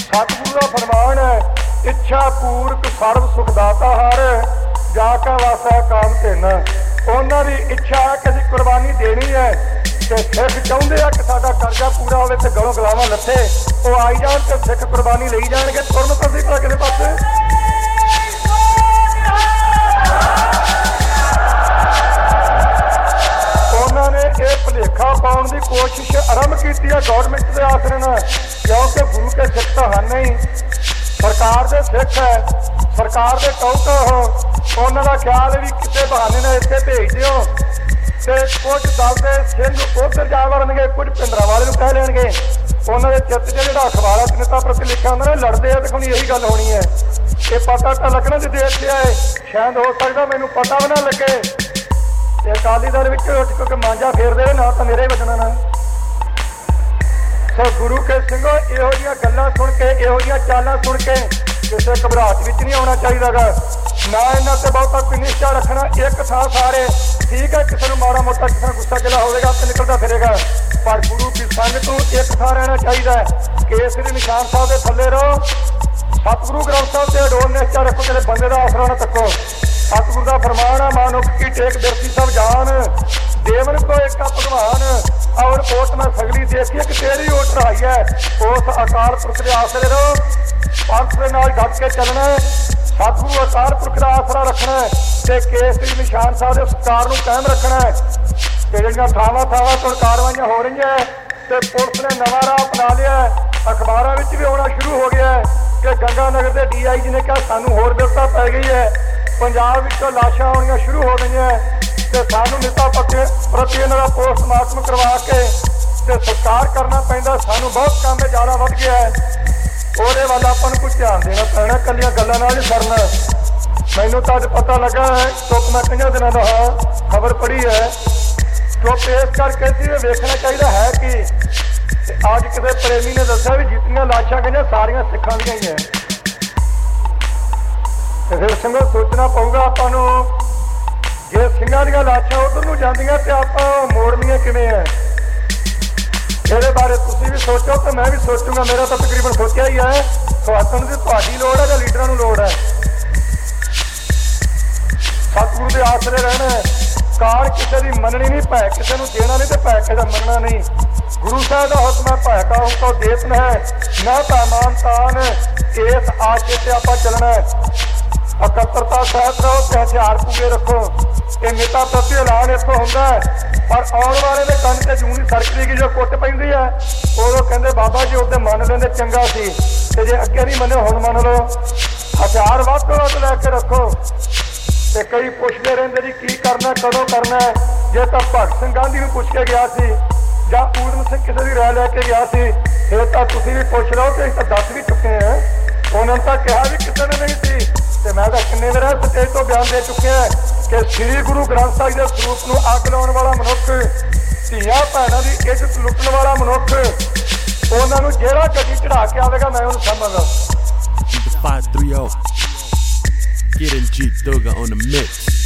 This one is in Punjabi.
सतगुरु का फरमान है, इच्छा पूरक सर्व सुखदाता हर, जाके वासा काम तेना। उन्हों की इच्छा है कि कुर्बानी देनी है, तो सिख चाहते हैं कि साडा कर्जा पूरा हो, गलों गलावां लथे, वो आई जान तो सिख कुर्बानी ले जाएंगे, तुरन तो सी किसी पासे। उन्होंने ये भुलेखा पाने की कोशिश आरंभ की है गौरमेंट के आसरे न, क्योंकि गुरु के सिख तो है नहीं, सरकार के सिख है, सरकार के टौट हो। उन्हों का ख्याल भी किसी बहाने ने इतने भेज दिओ, तो कुछ दल के सिंह उधर जा वड़नगे, कुछ पिंडरा वाले कह लेंगे। उन्होंने चित्त जो अखबार नेता प्रति लिखा होंगे लड़ते हैं, तो यही गल होनी है। ये पता तो लगना जो देश से आए, शायद हो सकता मैनू पता भी ना लगे, अकाली दल उठ के मांझा फेर दे ना, तो मेरे ही बचना ना। सो गुरु के सिंघो इहो जिहियां गल्लां सुन के, इहो जिहियां चालां सुन के किसी घबराहट विच नहीं आउणा चाहीदा गा, ना इन्हां ते बहुता कोई निश्चा रखना। एक थां सारे ठीक है, किसी माड़ा मोटा किसी गुस्सा गिला होगा तो निकलता फिरेगा, पर गुरु की संग तो एक थां रहना चाहिए। केसरी निशान साहब के थले रहो, सतगुरु ग्रंथ साहब से अडोल निश्चा रखो, किसी बंदे का आसरा ना तको। सतगुरु का फरमान है, मानुख की टेक बिरती सब जान, देवन को एक भगवान, और ओट में सगली देखिए कि तेरी ओट रहाई है। उस अकाल पुरख के आसरे रहो, पंथ के नाल डट के चलना, सतगुरु अकाल पुरख का आसरा रखना, ते केसरी निशान साहब के सरकार को कायम रखना। ਜਿਹੜੀਆਂ ਥਾਵਾਂ ਤੋਂ ਕਾਰਵਾਈਆਂ ਹੋ ਰਹੀਆਂ ਤੇ ਪੁਲਿਸ ਨੇ ਨਵਾਂ ਰਾਹ ਅਪਣਾ ਲਿਆ, ਅਖਬਾਰਾਂ ਵਿੱਚ ਵੀ ਆਉਣਾ ਸ਼ੁਰੂ ਹੋ ਗਿਆ ਕਿ ਗੰਗਾ ਨਗਰ ਦੇ DIG ਨੇ ਕਿਹਾ ਸਾਨੂੰ ਹੋਰ ਬਿਰਤਾ ਪੈ ਗਈ ਹੈ, ਪੰਜਾਬ ਵਿੱਚੋਂ ਲਾਸ਼ਾਂ ਆਉਣੀਆਂ ਸ਼ੁਰੂ ਹੋ ਗਈਆਂ ਤੇ ਸਾਨੂੰ ਨੇਤਾ ਪ੍ਰਤੀ ਇਹਨਾਂ ਦਾ ਪੋਸਟਮਾਰਟਮ ਕਰਵਾ ਕੇ ਤੇ ਸਤਿਕਾਰ ਕਰਨਾ ਪੈਂਦਾ। ਸਾਨੂੰ ਬਹੁਤ ਕੰਮ ਜ਼ਿਆਦਾ ਵੱਧ ਗਿਆ ਹੈ, ਉਹਦੇ ਵੱਲ ਆਪਾਂ ਨੂੰ ਕੁਝ ਧਿਆਨ ਦੇਣਾ ਪੈਣਾ, ਇਕੱਲੀਆਂ ਗੱਲਾਂ ਨਾਲ ਨਹੀਂ ਸਰਨਾ। ਮੈਨੂੰ ਤਾਂ ਅੱਜ ਪਤਾ ਲੱਗਾ ਹੈ, ਚੁੱਪ ਮੈਂ ਕਈਆਂ ਦਿਨਾਂ ਦਾ ਖਬਰ ਪੜ੍ਹੀ ਹੈ, ਚੁੱਪ ਇਸ ਕਰਕੇ ਸੀ ਵੇਖਣਾ ਚਾਹੀਦਾ ਹੈ ਕਿ ਅੱਜ ਕਿਸੇ ਪ੍ਰੇਮੀ ਨੇ ਦੱਸਿਆ ਵੀ ਜਿਤਨੀਆਂ ਲਾਸ਼ਾਂ ਗਈਆਂ ਸਾਰੀਆਂ ਸਿੱਖਾਂ ਦੀਆਂ ਹੀ ਹੈ। ਤੇ ਫਿਰ ਸਿੰਘੋ ਸੋਚਣਾ ਪਊਗਾ ਆਪਾਂ ਨੂੰ, ਜੇ ਸਿੰਘਾਂ ਦੀਆਂ ਲਾਸ਼ਾਂ ਉਧਰ ਨੂੰ ਜਾਂਦੀਆਂ ਤੇ ਆਪਾਂ ਮੋੜਨੀਆਂ ਕਿਵੇਂ ਹੈ। ਇਹਦੇ ਬਾਰੇ ਤੁਸੀਂ ਵੀ ਸੋਚੋ ਤੇ ਮੈਂ ਵੀ ਸੋਚੂਗਾ, ਮੇਰਾ ਤਾਂ ਤਕਰੀਬਨ ਸੋਚਿਆ ਹੀ ਹੈ। ਤੁਹਾਨੂੰ ਦੀ ਤੁਹਾਡੀ ਲੋੜ ਹੈ ਜਾਂ ਲੀਡਰਾਂ ਨੂੰ ਲੋੜ ਹੈ? ਸਤਿਗੁਰੂ ਦੇ ਆਸਰੇ ਰਹਿਣਾ, ਕਾਰ ਕਿਸੇ ਦੀ ਮੰਨਣੀ ਨਹੀਂ, ਭੈ ਕਿਸੇ ਨੂੰ ਦੇਣਾ ਨਹੀਂ ਤੇ ਭੈ ਕਿਸੇ ਦਾ ਮੰਨਣਾ ਨਹੀਂ। ਗੁਰੂ ਸਾਹਿਬ ਦਾ ਹੁਕਮ ਹੈ, ਭੈ ਕਾ ਹੁਕਮ ਤੋਂ ਦੇਤ ਹੈ ਨਾ ਤਾਂ ਮਾਨ ਤਾਨ, ਇਸ ਆਸ਼ੇ ਤੇ ਆਪਾਂ ਚੱਲਣਾ। ਇਕੱਤਰਤਾ ਸਹਿਤ ਰਹੋ ਤੇ ਹਥਿਆਰ ਪੂਰੇ ਰੱਖੋ। ਇਹ ਨੇਤਾ ਪ੍ਰਤੀ ਐਲਾਨ ਇੱਥੋਂ ਹੁੰਦਾ, ਪਰ ਆਉਣ ਵਾਲੇ ਦੇ ਕੰਨ ਤੇ ਜੂੰ ਦੀ ਸਰਕਦੀ ਕਿ ਜੋ ਕੁੱਟ ਪੈਂਦੀ ਹੈ ਉਦੋਂ ਕਹਿੰਦੇ ਬਾਬਾ ਜੀ ਉਹਦੇ ਮੰਨ ਲੈਂਦੇ ਚੰਗਾ ਸੀ, ਤੇ ਜੇ ਅੱਗੇ ਨਹੀਂ ਮੰਨੇ ਹੁਣ ਮੰਨ ਲਓ। ਹਥਿਆਰ ਵੱਧ ਤੋਂ ਵੱਧ ਲੈ ਕੇ ਰੱਖੋ। ਤੇ ਕਈ ਪੁੱਛਦੇ ਰਹਿੰਦੇ ਜੀ ਕੀ ਕਰਨਾ, ਕਦੋਂ ਕਰਨਾ। ਜੇ ਤਾਂ ਭਗਤ ਸਿੰਘ ਗਾਂਧੀ ਨੂੰ ਪੁੱਛ ਕੇ ਗਿਆ ਸੀ ਜਾਂ ਊਧਮ ਸਿੰਘ ਕਿਸੇ ਦੀ ਰਾਏ ਲੈ ਕੇ ਗਿਆ ਸੀ, ਫਿਰ ਤਾਂ ਤੁਸੀਂ ਵੀ ਪੁੱਛ ਲਓ ਤੇ ਅਸੀਂ ਤਾਂ ਦੱਸ ਵੀ ਚੁੱਕੇ ਹਾਂ। ਉਹਨਾਂ ਨੇ ਤਾਂ ਕਿਹਾ ਵੀ ਕਿਸੇ ਨੇ ਨਹੀਂ ਸੀ, ਤੇ ਮੈਂ ਤਾਂ ਕਿੰਨੇ ਵਾਰ ਸਟੇਜ ਤੋਂ ਬਿਆਨ ਦੇ ਚੁੱਕਿਆ ਕਿ ਸ੍ਰੀ ਗੁਰੂ ਗ੍ਰੰਥ ਸਾਹਿਬ ਦੇ ਸਰੂਪ ਨੂੰ ਅੱਗ ਲਾਉਣ ਵਾਲਾ ਮਨੁੱਖ, ਧੀਆਂ ਭੈਣਾਂ ਦੀ ਇੱਜ਼ਤ ਲੁੱਟਣ ਵਾਲਾ ਮਨੁੱਖ, ਉਹਨਾਂ ਨੂੰ ਜਿਹੜਾ ਗੱਡੀ ਚੜਾ ਕੇ ਆਵੇਗਾ ਮੈਂ ਉਹਨੂੰ ਸਮਝਾਂਗਾ। Getting G Thugger on the mix.